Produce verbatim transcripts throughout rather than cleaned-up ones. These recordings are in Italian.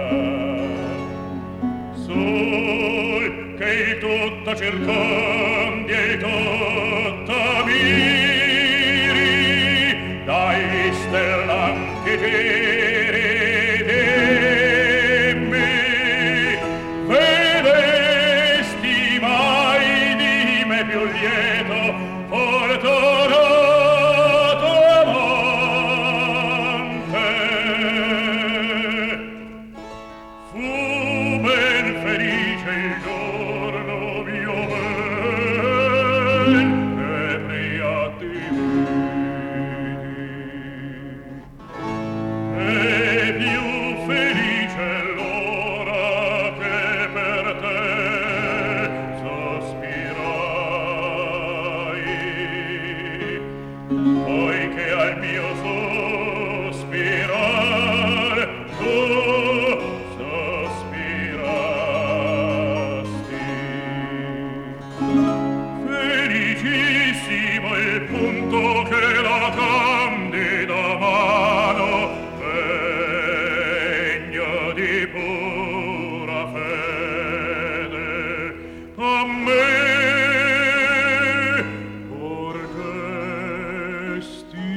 Sol che il tutto circondi e il tutto miri, dai stellanti giri dimmi, vedesti mai di me più lieto fortunato amante? Fu ben felice il giorno mio ben che priati vidi, e più felice l'ora che per te sospirai, poiché al mio sospirar tu sospirasti. Felicissimo il punto che la candida mano, degno di pura fede, a me porgesti.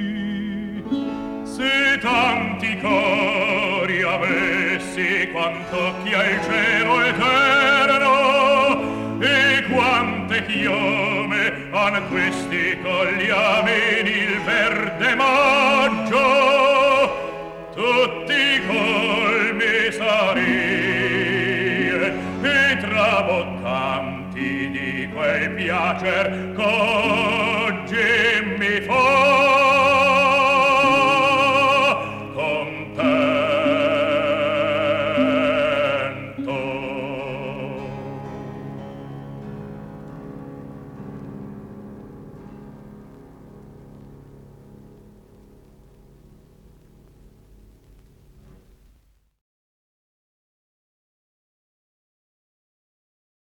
Se tanti cori avessi quanto occhi al cielo eterno, e quante chiome han questi colli ameni il verde maggio, tutti colmi sarie e traboccanti di quel piacer qu'oggi mi fa.